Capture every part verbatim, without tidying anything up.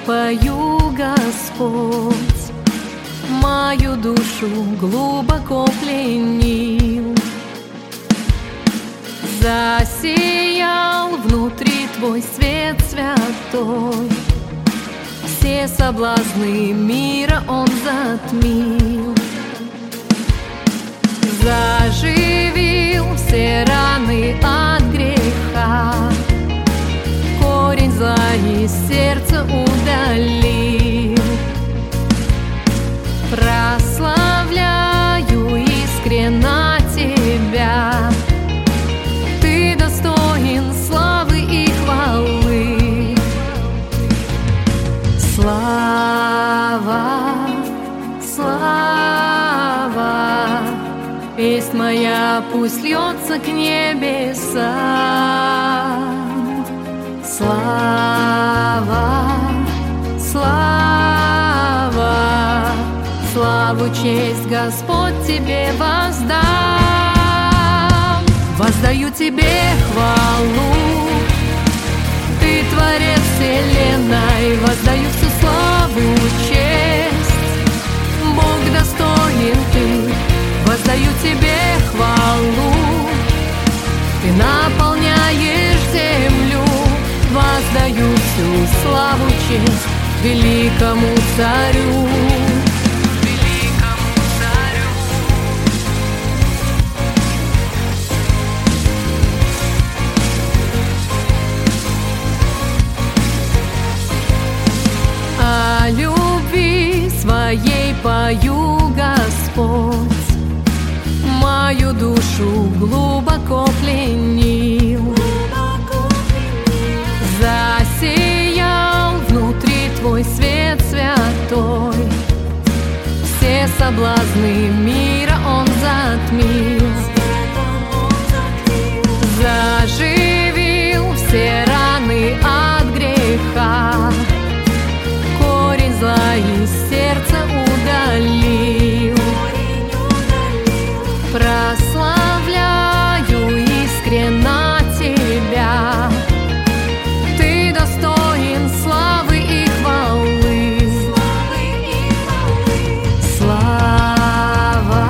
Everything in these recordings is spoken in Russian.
пою, Господь, мою душу глубоко пленил. Засиял внутри Твой свет святой, все соблазны мира Он затмил. Заживил все раны от греха, корень зла из сердца удалил. Прославляю искренно Тебя, Ты достоин славы и хвалы. Слава, слава, песнь моя пусть льется к небесам. Слава, слава, славу, честь, Господь, Тебе воздам. Воздаю Тебе хвалу, Ты Творец вселенной, воздаю всю славу, честь, Бог достоин Ты. Воздаю Тебе хвалу, Ты наполняешь землю, воздаю всю славу, честь великому Царю. Великому Царю. О любви Своей пою, Господь, мою душу глубоко пленил. Засиял внутри Твой свет святой, все соблазны мира Он затмил. Заживил все раны от греха, корень зла из сердца удалил. Прославляю искренно Тебя, Ты достоин славы и хвалы. Слава,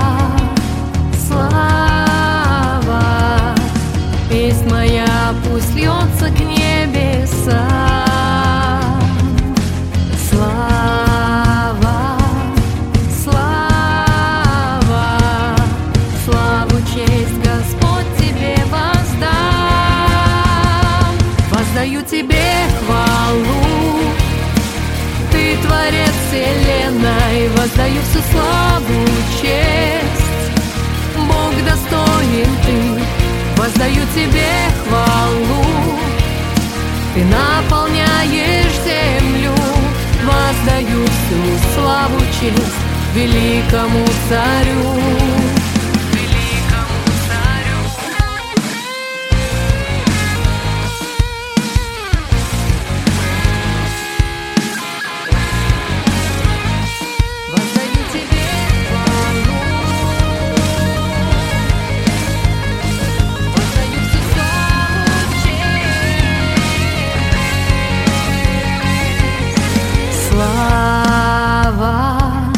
слава, песнь моя пусть льется к небесам. Слава, честь, Господь, Тебе воздам. Воздаю Тебе хвалу, Ты Творец вселенной, воздаю всю славу, честь, Бог достоин Ты. Воздаю Тебе хвалу, Ты наполняешь землю, воздаю всю славу, честь великому Царю. Слава,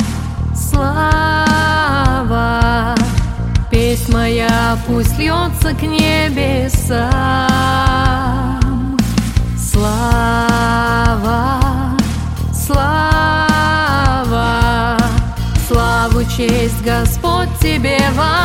слава, песнь моя пусть льется к небесам. Слава, слава, славу, честь, Господь, Тебе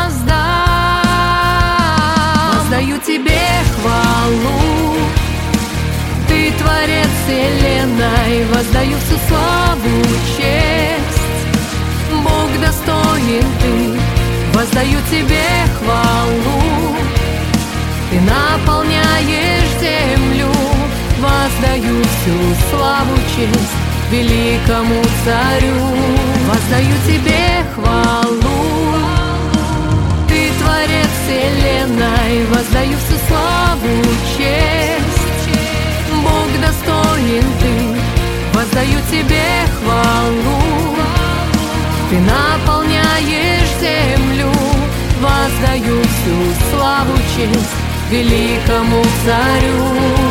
воздам. Воздаю Тебе хвалу, Ты Творец вселенной, воздаю всю славу, честь, Бог достоин Ты. Воздаю Тебе хвалу, Ты наполняешь землю, воздаю всю славу, честь великому Царю. Воздаю Тебе хвалу, Ты Творец вселенной, воздаю всю славу, честь, Бог достоин Ты. Воздаю Тебе хвалу, Ты наполняешь землю, воздаю всю славу, честь великому Царю.